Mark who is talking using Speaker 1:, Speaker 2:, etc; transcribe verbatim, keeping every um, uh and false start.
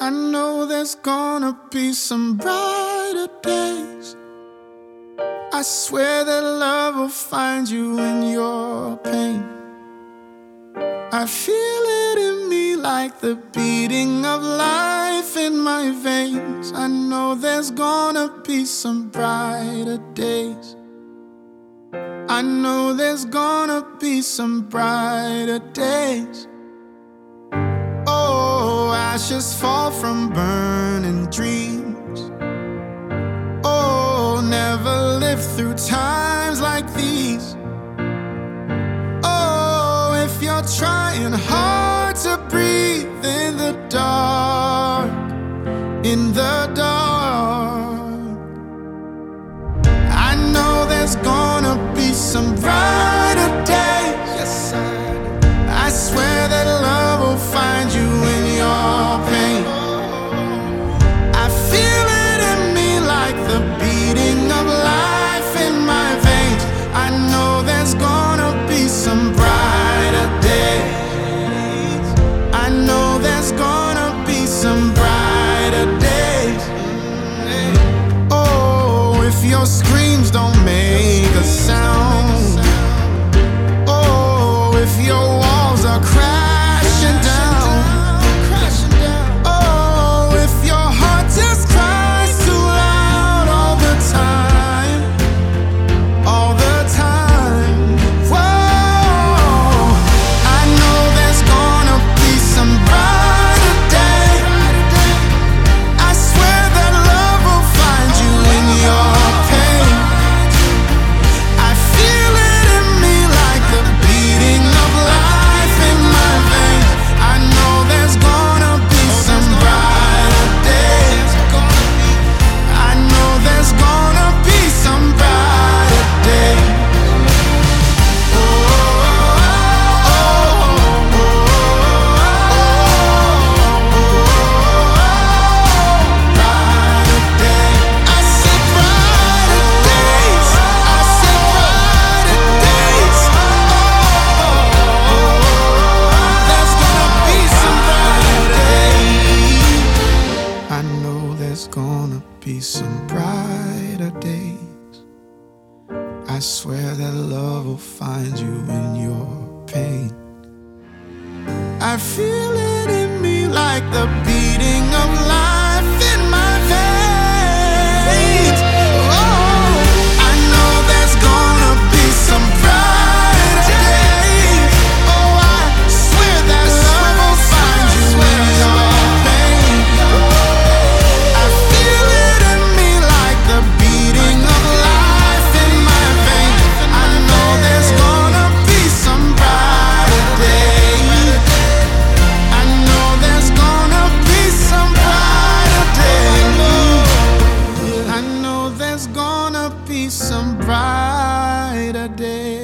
Speaker 1: I know there's gonna be some brighter days. I swear that love will find you in your pain. I feel it in me like the beating of life in my veins. I know there's gonna be some brighter days. I know there's gonna be some brighter days. Oh, ashes fall from burning dreams. Oh, never lived through times like these. Oh, if you're trying hard to breathe in the dark, in the dark, I know there's gonna be some brighter days. Yes, I do. I swear that love will find you in your pain. I feel it in me like the beating of life in my veins. I know there's gonna be some brighter days. I know there's gonna be some brighter days. Oh, if your screams don't make a sound. Oh, if your walls are crashing down. Oh, if your heart just cries too loud all the time, all the time. Whoa, I know there's gonna be some brighter day. I swear that love will find you in your pain. I feel it in me like the beating of life in my veins. I know there's gonna be some brighter days. I know there's gonna be some brighter days. Oh, oh, oh, brighter days. I said brighter days. I said brighter days. There's gonna be some brighter days. I know there's gonna be some brighter days. I swear that love will find you in your pain. I feel it in me like the beating of life in my veins. Oh, I know there's gonna be some brighter days. Oh, I swear that love will find you in your pain. I feel it in me like the beating of life in my veins. I know there's gonna be some brighter days. I know there's gonna be some brighter days. I know there's gonna be some brighter days.